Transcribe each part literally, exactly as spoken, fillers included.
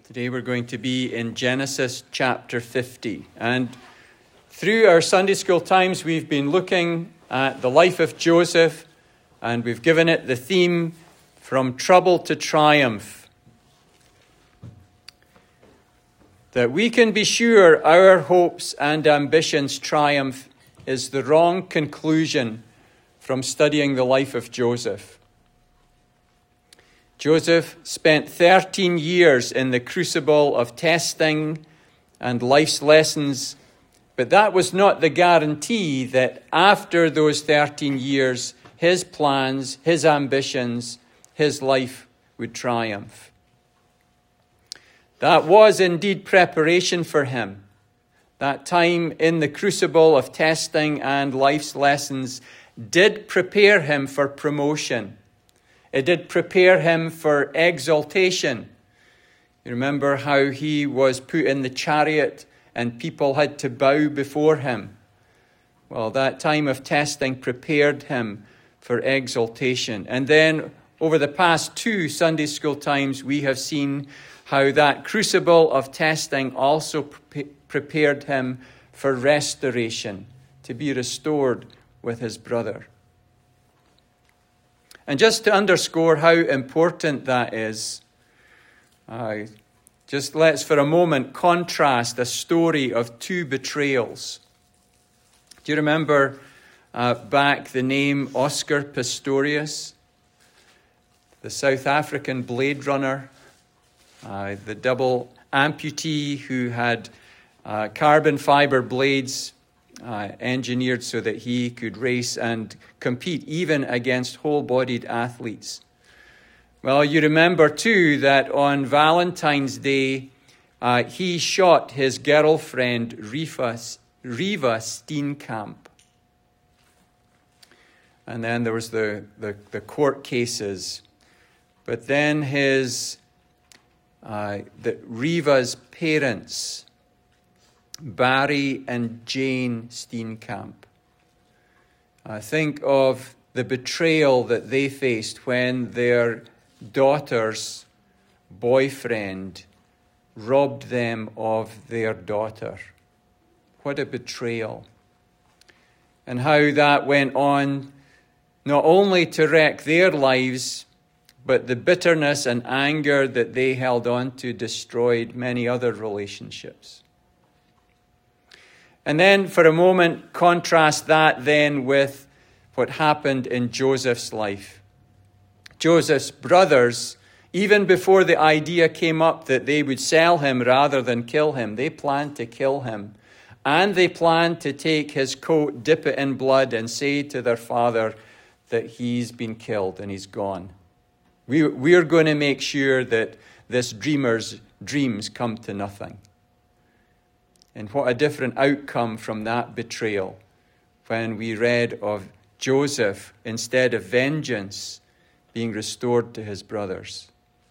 Today we're going to be in Genesis chapter fifty. And through our Sunday school times, we've been looking at the life of Joseph, and we've given it the theme, From Trouble to Triumph. That we can be sure our hopes and ambitions triumph is the wrong conclusion from studying the life of Joseph. Joseph spent thirteen years in the crucible of testing and life's lessons, but that was not the guarantee that after those thirteen years, his plans, his ambitions, his life would triumph. That was indeed preparation for him. That time in the crucible of testing and life's lessons did prepare him for promotion. It did prepare him for exaltation. You remember how he was put in the chariot and people had to bow before him. Well, that time of testing prepared him for exaltation. And then over the past two Sunday school times, we have seen how that crucible of testing also pre- prepared him for restoration, to be restored with his brother. And just to underscore how important that is, uh, just let's for a moment contrast a story of two betrayals. Do you remember uh, back the name Oscar Pistorius, the South African Blade Runner, uh, the double amputee who had uh, carbon fiber blades Uh, engineered so that he could race and compete even against whole-bodied athletes. Well, you remember too that on Valentine's Day, uh, he shot his girlfriend Riva, Riva Steenkamp. And then there was the, the, the court cases. But then his, uh, the, Riva's parents, Barry and Jane Steenkamp. I think of the betrayal that they faced when their daughter's boyfriend robbed them of their daughter. What a betrayal. And how that went on not only to wreck their lives, but the bitterness and anger that they held on to destroyed many other relationships. And then for a moment, contrast that then with what happened in Joseph's life. Joseph's brothers, even before the idea came up that they would sell him rather than kill him, they planned to kill him. And they planned to take his coat, dip it in blood, and say to their father that he's been killed and he's gone. We, we're going to make sure that this dreamer's dreams come to nothing. And what a different outcome from that betrayal when we read of Joseph, instead of vengeance, being restored to his brothers.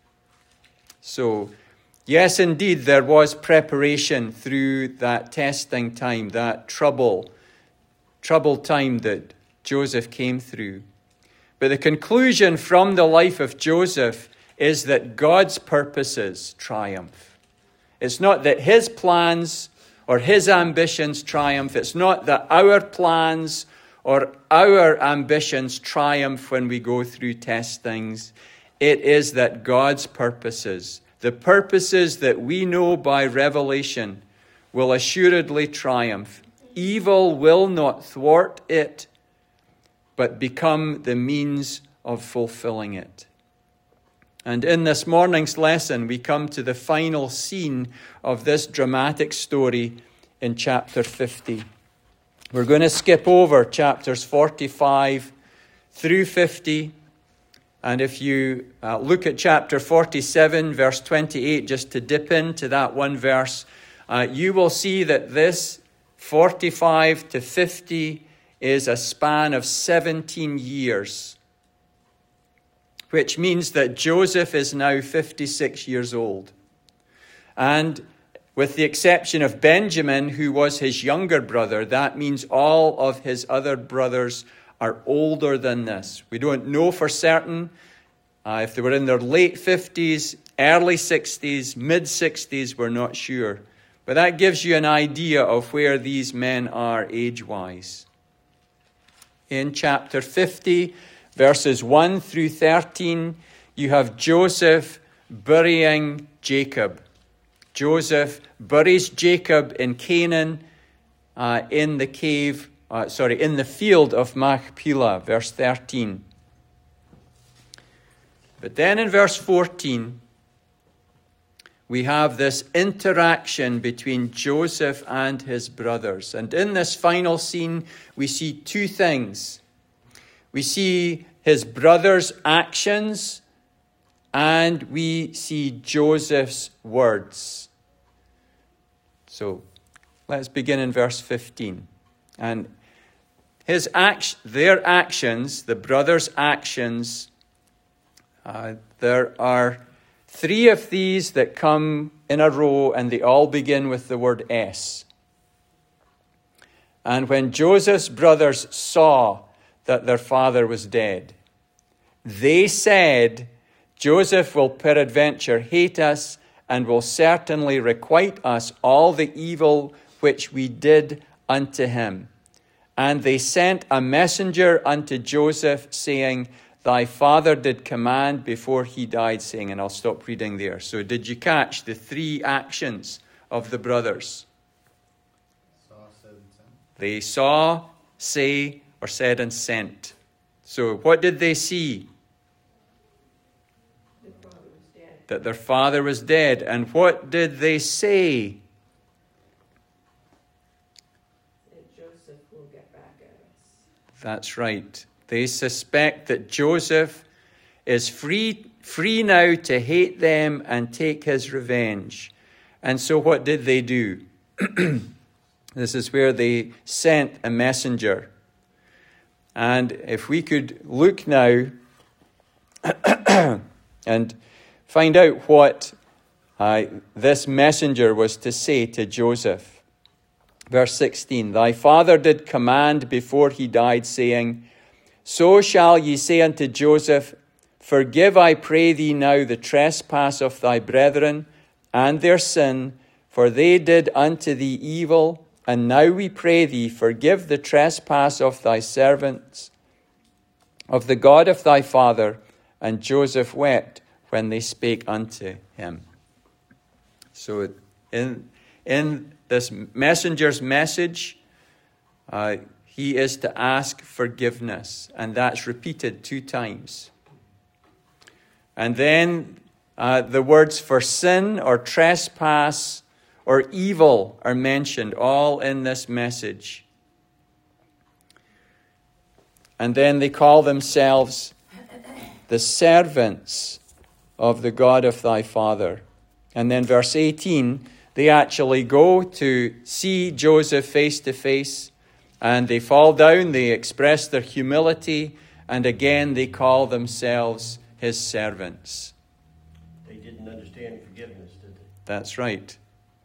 So, yes, indeed, there was preparation through that testing time, that trouble, troubled time that Joseph came through. But the conclusion from the life of Joseph is that God's purposes triumph. It's not that his plans or his ambitions triumph. It's not that our plans or our ambitions triumph when we go through testings. It is that God's purposes, the purposes that we know by revelation, will assuredly triumph. Evil will not thwart it, but become the means of fulfilling it. And in this morning's lesson, we come to the final scene of this dramatic story in chapter fifty. We're going to skip over chapters forty-five through fifty. And if you uh, look at chapter forty-seven, verse twenty-eight, just to dip into that one verse, uh, you will see that this forty-five to fifty is a span of seventeen years. Which means that Joseph is now fifty-six years old. And with the exception of Benjamin, who was his younger brother, that means all of his other brothers are older than this. We don't know for certain Uh, if they were in their late fifties, early sixties, mid-sixties, we're not sure. But that gives you an idea of where these men are age-wise. In chapter fifty, verses one through thirteen, you have Joseph burying Jacob. Joseph buries Jacob in Canaan, uh, in the cave, uh, sorry, in the field of Machpelah, verse thirteen. But then in verse fourteen, we have this interaction between Joseph and his brothers. And in this final scene, we see two things. We see his brothers' actions, and we see Joseph's words. So let's begin in verse fifteen. And his act, their actions, the brothers' actions, uh, there are three of these that come in a row, and they all begin with the word S. And when Joseph's brothers saw that their father was dead, they said, Joseph will peradventure hate us, and will certainly requite us all the evil which we did unto him. And they sent a messenger unto Joseph, saying, Thy father did command before he died, saying, and I'll stop reading there. So did you catch the three actions of the brothers? Saw, said, and sent. They saw, say, or said and sent. So what did they see? Their father was dead. That their father was dead. And what did they say? That Joseph will get back at us. That's right. They suspect that Joseph is free, free now to hate them and take his revenge. And so what did they do? This is where they sent a messenger. And if we could look now and find out what uh, this messenger was to say to Joseph. Verse sixteen, Thy father did command before he died, saying, So shall ye say unto Joseph, Forgive, I pray thee now, the trespass of thy brethren and their sin, for they did unto thee evil. And now we pray thee, forgive the trespass of thy servants, of the God of thy father. And Joseph wept when they spake unto him. So in, in this messenger's message, uh, he is to ask forgiveness, and that's repeated two times. And then uh, the words for sin or trespass or evil are mentioned, all in this message. And then they call themselves the servants of the God of thy father. And then verse eighteen, they actually go to see Joseph face to face, and they fall down, they express their humility, and again they call themselves his servants. They didn't understand forgiveness, did they? That's right.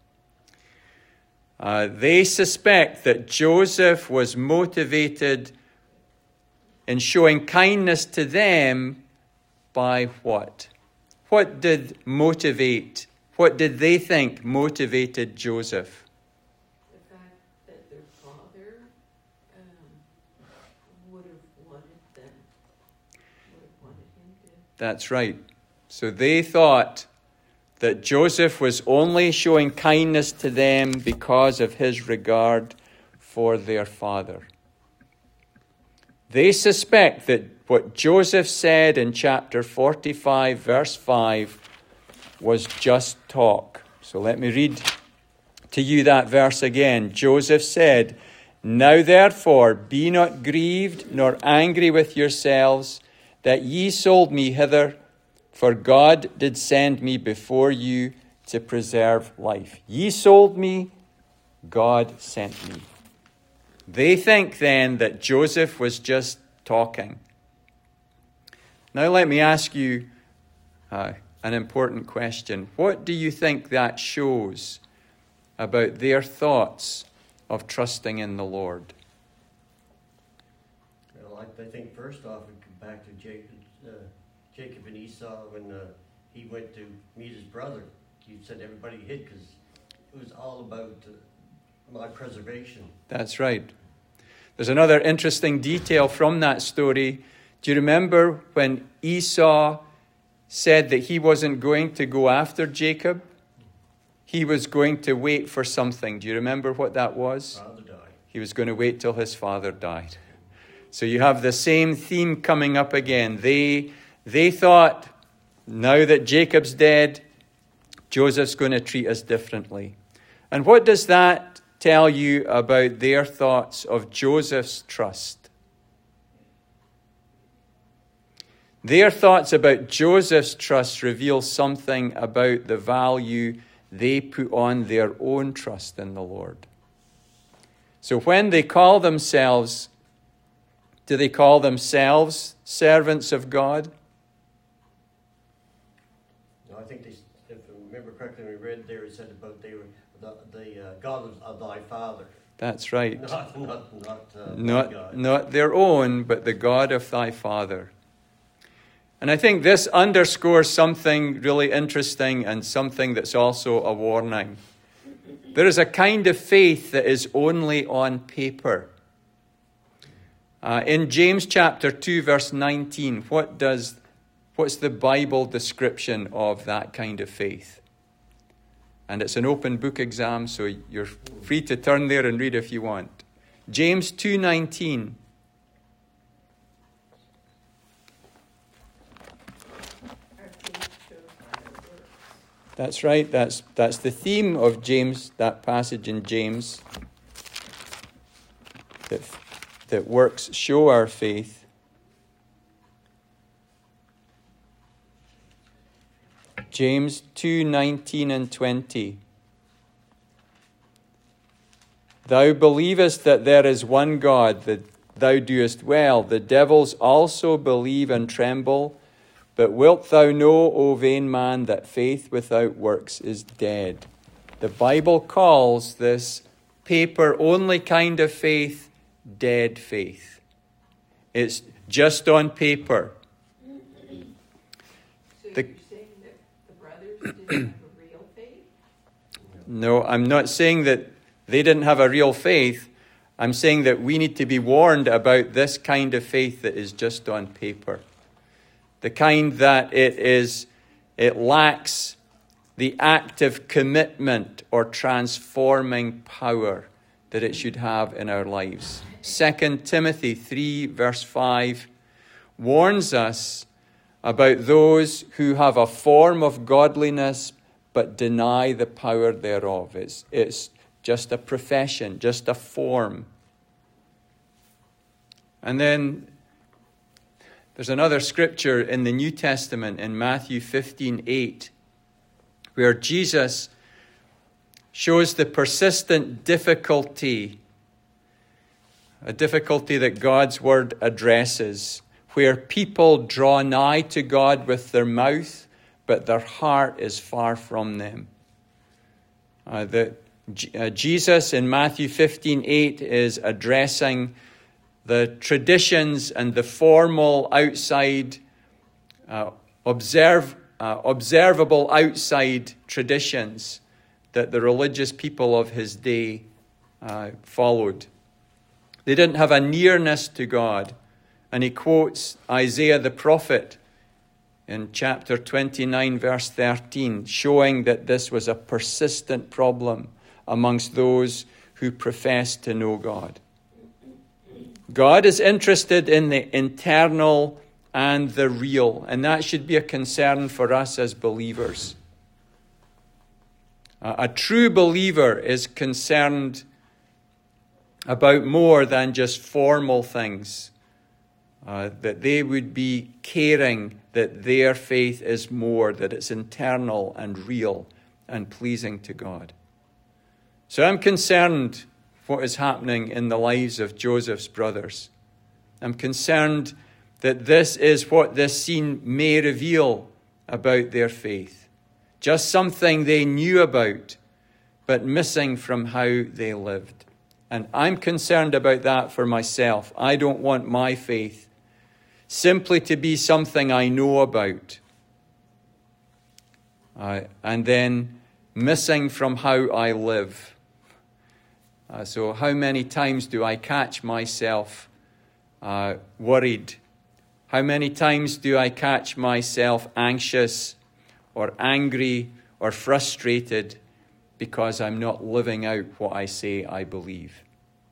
Uh, they suspect that Joseph was motivated in showing kindness to them by what? What did motivate, what did they think motivated Joseph? The fact that their father um, would have wanted them, would have wanted him to. That's right. So they thought that Joseph was only showing kindness to them because of his regard for their father. They suspect that what Joseph said in chapter forty-five, verse five, was just talk. So let me read to you that verse again. Joseph said, Now therefore be not grieved nor angry with yourselves that ye sold me hither, for God did send me before you to preserve life. Ye sold me, God sent me. They think then that Joseph was just talking. Now let me ask you uh, an important question. What do you think that shows about their thoughts of trusting in the Lord? Well, I, I think first off, it comes back to Jacob's, uh, Jacob and Esau, when uh, he went to meet his brother, he said everybody hid because it was all about uh, my preservation. That's right. There's another interesting detail from that story. Do you remember when Esau said that he wasn't going to go after Jacob? He was going to wait for something. Do you remember what that was? Father died. He was going to wait till his father died. So you have the same theme coming up again. They, they thought, now that Jacob's dead, Joseph's going to treat us differently. And what does that tell you about their thoughts of Joseph's trust? Their thoughts about Joseph's trust reveal something about the value they put on their own trust in the Lord. So when they call themselves, do they call themselves servants of God? No, I think they, if I remember correctly, we read there, it said about they were the, the uh, God of, of thy father. That's right. Not, not, not, uh, Not, God. not their own, but the God of thy father. And I think this underscores something really interesting and something that's also a warning. There is a kind of faith that is only on paper. Uh, in James chapter two, verse nineteen, what does, what's the Bible description of that kind of faith? And it's an open book exam, so you're free to turn there and read if you want. James two nineteen. That's right. That's that's the theme of James, that passage in James. That, that works show our faith. James two nineteen and twenty. Thou believest that there is one God, that thou doest well. The devils also believe and tremble. But wilt thou know, O vain man, that faith without works is dead? The Bible calls this paper-only kind of faith dead faith. It's just on paper. So The- you're saying that the brothers didn't have a real faith? No, I'm not saying that they didn't have a real faith. I'm saying that we need to be warned about this kind of faith that is just on paper. The kind that it is, it lacks the active commitment or transforming power that it should have in our lives. Second Timothy three, verse five, warns us about those who have a form of godliness but deny the power thereof. It's, it's just a profession, just a form. And then there's another scripture in the New Testament in Matthew fifteen eight, where Jesus shows the persistent difficulty, a difficulty that God's word addresses, where people draw nigh to God with their mouth, but their heart is far from them. Uh, the, uh, Jesus in Matthew fifteen eight is addressing the traditions and the formal outside, uh, observe, uh, observable outside traditions that the religious people of his day uh, followed. They didn't have a nearness to God. And he quotes Isaiah the prophet in chapter twenty-nine, verse thirteen, showing that this was a persistent problem amongst those who profess to know God. God is interested in the internal and the real, and that should be a concern for us as believers. A true believer is concerned about more than just formal things, uh, that they would be caring that their faith is more, that it's internal and real and pleasing to God. So I'm concerned what is happening in the lives of Joseph's brothers. I'm concerned that this is what this scene may reveal about their faith. Just something they knew about, but missing from how they lived. And I'm concerned about that for myself. I don't want my faith simply to be something I know about. Uh, and then missing from how I live. Uh, so how many times do I catch myself uh, worried? How many times do I catch myself anxious or angry or frustrated because I'm not living out what I say I believe?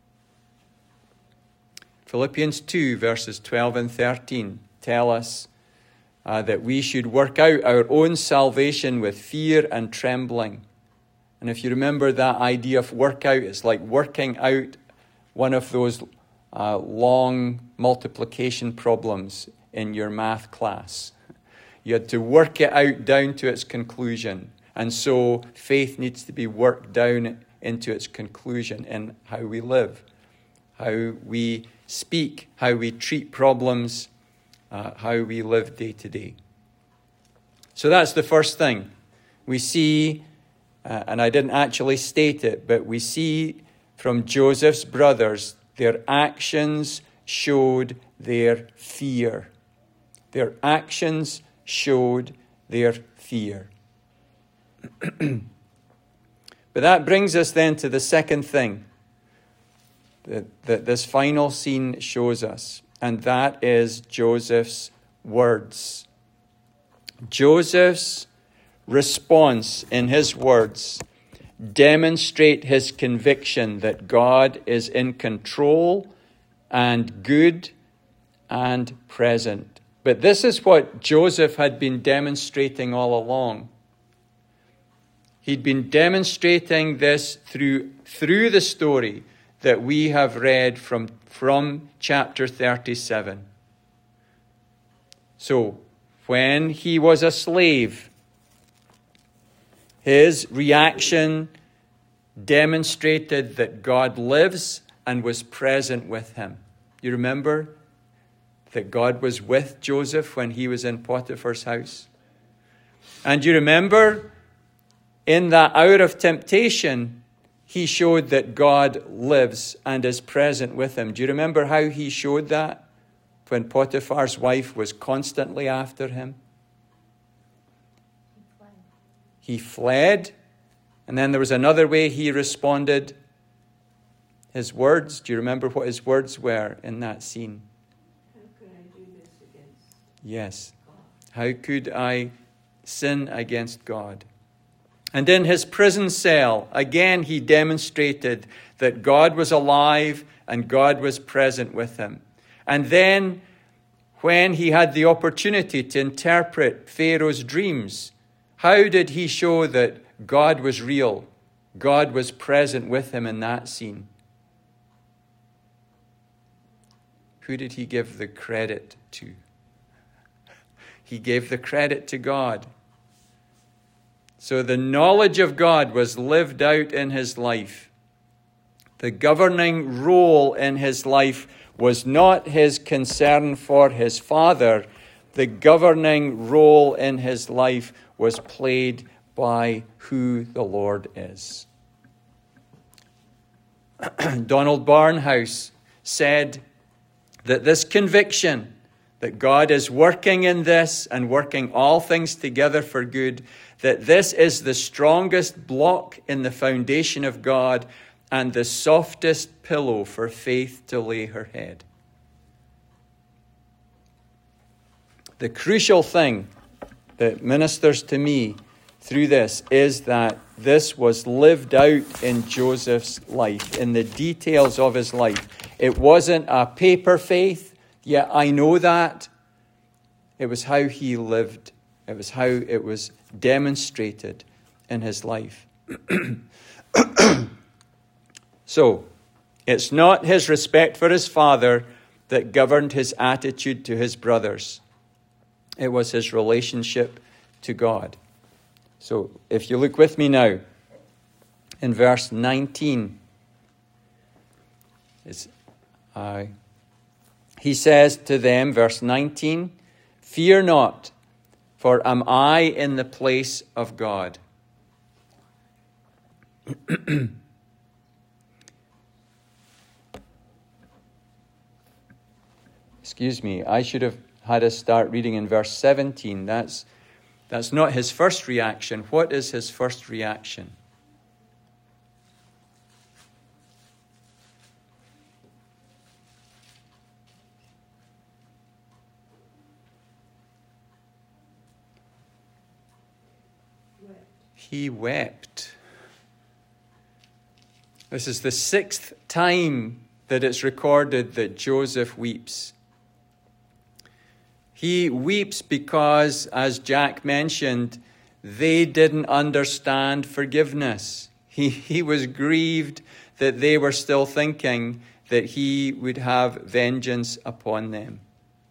Philippians two, verses twelve and thirteen tell us uh, that we should work out our own salvation with fear and trembling. And if you remember that idea of work out, it's like working out one of those uh, long multiplication problems in your math class. You had to work it out down to its conclusion. And so faith needs to be worked down into its conclusion in how we live, how we speak, how we treat problems, uh, how we live day to day. So that's the first thing. We see, uh, and I didn't actually state it, but we see from Joseph's brothers, their actions showed their fear. Their actions showed their fear. But that brings us then to the second thing that, that this final scene shows us, and that is Joseph's words. Joseph's response in his words demonstrate his conviction that God is in control and good and present. But this is what Joseph had been demonstrating all along. He'd been demonstrating this through, through the story that we have read from, from chapter thirty-seven. So, when he was a slave, his reaction demonstrated that God lives and was present with him. You remember that God was with Joseph when he was in Potiphar's house? And you remember, in that hour of temptation, he showed that God lives and is present with him. Do you remember how he showed that? When Potiphar's wife was constantly after him. He fled. And then there was another way he responded. His words. Do you remember what his words were in that scene? How could I do this against Yes. God? How could I sin against God? And in his prison cell, again, he demonstrated that God was alive and God was present with him. And then, when he had the opportunity to interpret Pharaoh's dreams, how did he show that God was real? God was present with him in that scene. Who did he give the credit to? He gave the credit to God. So the knowledge of God was lived out in his life. The governing role in his life was not his concern for his father. The governing role in his life was played by who the Lord is. Donald Barnhouse said that this conviction that God is working in this and working all things together for good, that this is the strongest block in the foundation of God and the softest pillow for faith to lay her head. The crucial thing that ministers to me through this is that this was lived out in Joseph's life, in the details of his life. It wasn't a paper faith, yet I know that. It was how he lived. It was how it was demonstrated in his life. So, it's not his respect for his father that governed his attitude to his brothers. It was his relationship to God. So, if you look with me now, in verse nineteen, it's, uh, he says to them, verse nineteen, "Fear not, for am I in the place of God?" Excuse me, I should have had us start reading in verse seventeen. That's, that's not his first reaction. What is his first reaction? Wept. He wept. This is the sixth time that it's recorded that Joseph weeps. He weeps because, as Jack mentioned, they didn't understand forgiveness. He, he was grieved that they were still thinking that he would have vengeance upon them.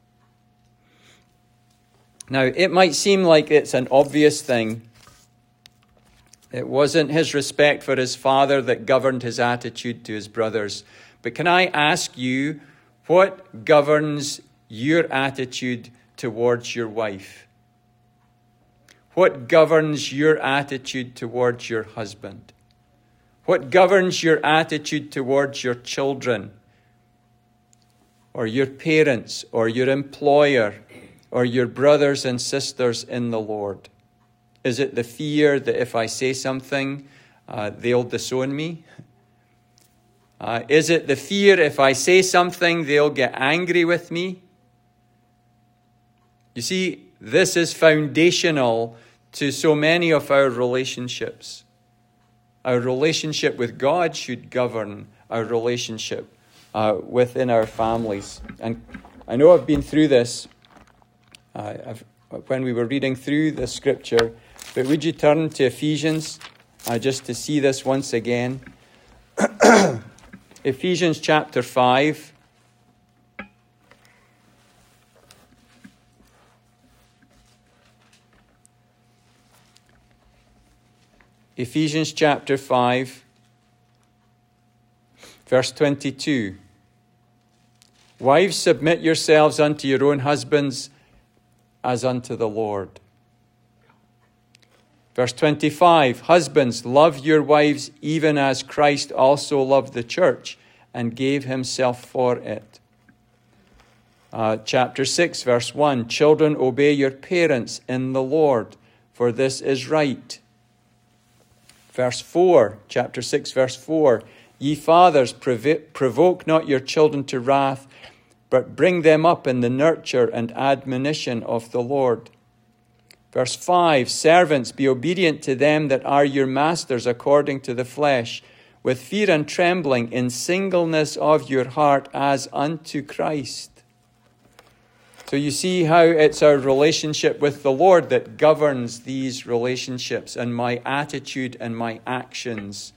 Now, it might seem like it's an obvious thing. It wasn't his respect for his father that governed his attitude to his brothers. But can I ask you, what governs your attitude towards your wife? What governs your attitude towards your husband? What governs your attitude towards your children, or your parents, or your employer, or your brothers and sisters in the Lord? Is it the fear that if I say something, uh, they'll disown me? Uh, is it the fear if I say something, they'll get angry with me? You see, this is foundational to so many of our relationships. Our relationship with God should govern our relationship uh, within our families. And I know I've been through this uh, I've, when we were reading through the scripture. But would you turn to Ephesians uh, just to see this once again? Ephesians chapter five. Ephesians chapter five, verse twenty-two. Wives, submit yourselves unto your own husbands as unto the Lord. Verse twenty-five, husbands, love your wives even as Christ also loved the church and gave himself for it. Uh, chapter six, verse one, children, obey your parents in the Lord, for this is right. Verse four, chapter six, verse four, ye fathers, provo- provoke not your children to wrath, but bring them up in the nurture and admonition of the Lord. Verse five, servants, be obedient to them that are your masters according to the flesh, with fear and trembling, in singleness of your heart as unto Christ. So you see how it's our relationship with the Lord that governs these relationships and my attitude and my actions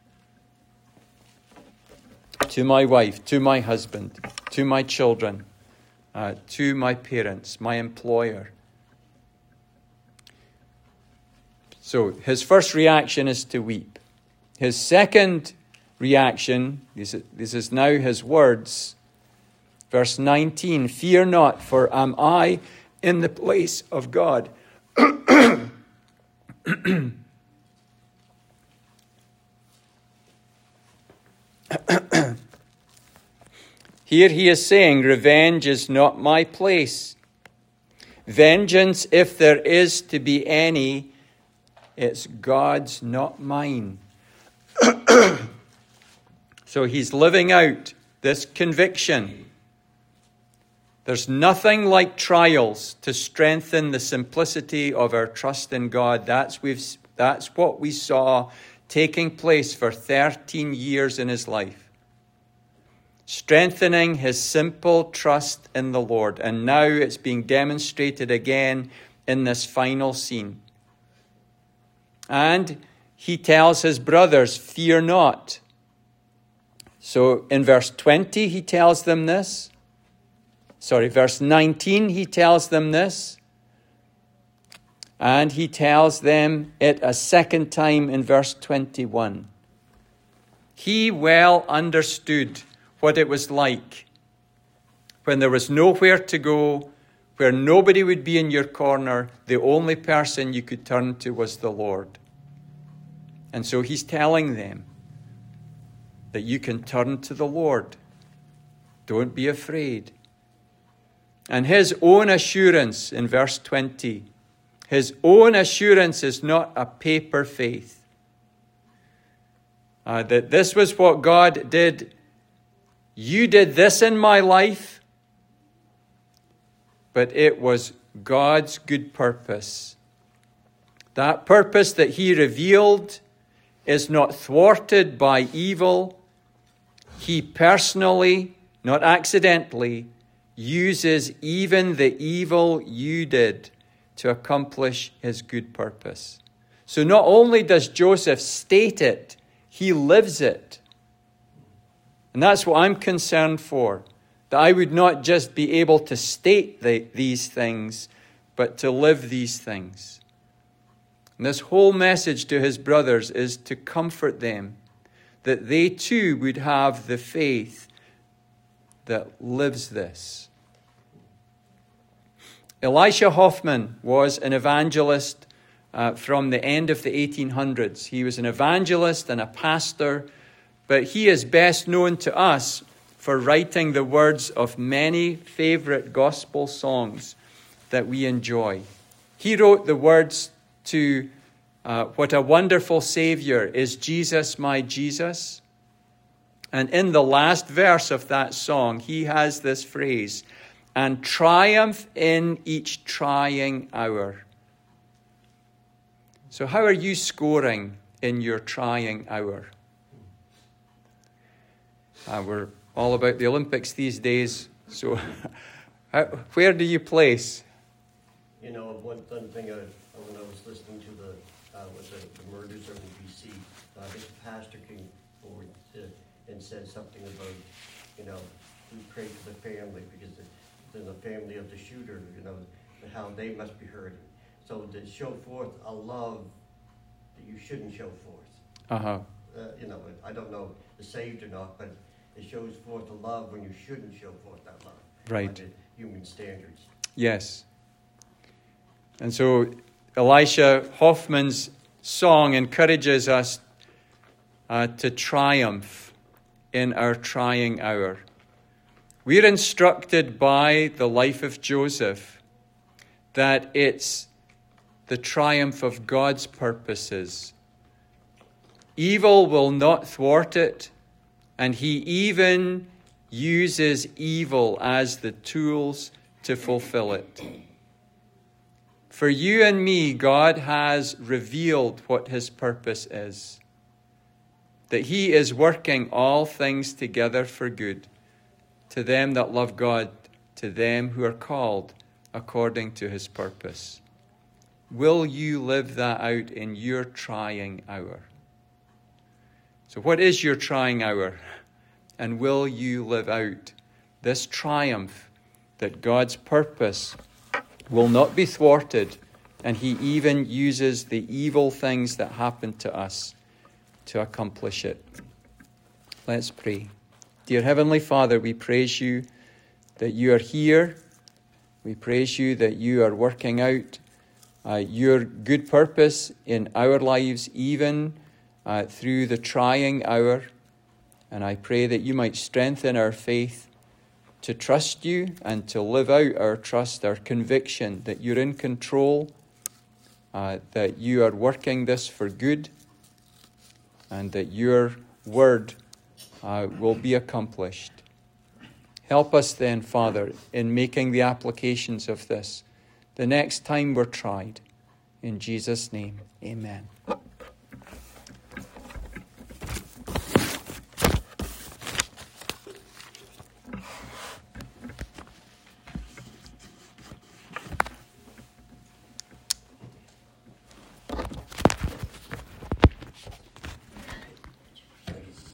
to my wife, to my husband, to my children, uh, to my parents, my employer. So his first reaction is to weep. His second reaction, this is, this is now his words, verse nineteen, fear not, for am I in the place of God? Here he is saying, revenge is not my place. Vengeance, if there is to be any, it's God's, not mine. So he's living out this conviction. There's nothing like trials to strengthen the simplicity of our trust in God. That's, we've, that's what we saw taking place for thirteen years in his life. Strengthening his simple trust in the Lord. And now it's being demonstrated again in this final scene. And he tells his brothers, fear not. So in verse twenty, he tells them this. Sorry, verse nineteen, he tells them this. And he tells them it a second time in verse twenty-one. He well understood what it was like when there was nowhere to go, where nobody would be in your corner. The only person you could turn to was the Lord. And so he's telling them that you can turn to the Lord. Don't be afraid. And his own assurance in verse twenty, his own assurance is not a paper faith. Uh, that this was what God did. You did this in my life, but it was God's good purpose. That purpose that he revealed is not thwarted by evil. He personally, not accidentally, uses even the evil you did to accomplish his good purpose. So not only does Joseph state it, he lives it. And that's what I'm concerned for, that I would not just be able to state the, these things, but to live these things. And this whole message to his brothers is to comfort them, that they too would have the faith that lives this. Elisha Hoffman was an evangelist uh, from the end of the eighteen hundreds. He was an evangelist and a pastor, but he is best known to us for writing the words of many favorite gospel songs that we enjoy. He wrote the words to uh, What a Wonderful Savior is Jesus, My Jesus. And in the last verse of that song, he has this phrase, and triumph in each trying hour. So how are you scoring in your trying hour? Uh, we're all about the Olympics these days, so how, where do you place? You know, one, one thing I, when I was listening to the, uh, with the, the murders over in B C, uh, this pastor came forward to, and said something about, you know, we pray for the family because they're the family of the shooter, you know, how they must be hurting. So to show forth a love that you shouldn't show forth. Uh-huh. Uh, you know, I don't know if it's saved or not, but it shows forth a love when you shouldn't show forth that love. Right. By the human standards. Yes. And so Elisha Hoffman's song encourages us uh, to triumph in our trying hour. We're instructed by the life of Joseph that it's the triumph of God's purposes. Evil will not thwart it, and he even uses evil as the tools to fulfill it. For you and me, God has revealed what his purpose is, that he is working all things together for good, to them that love God, to them who are called according to his purpose. Will you live that out in your trying hour? So what is your trying hour? And will you live out this triumph that God's purpose will not be thwarted, and he even uses the evil things that happen to us to accomplish it? Let's pray. Dear Heavenly Father, we praise you that you are here. We praise you that you are working out uh, your good purpose in our lives, even uh, through the trying hour. And I pray that you might strengthen our faith to trust you and to live out our trust, our conviction that you're in control, uh, that you are working this for good, and that your word uh, will be accomplished. Help us then, Father, in making the applications of this the next time we're tried. In Jesus' name, amen.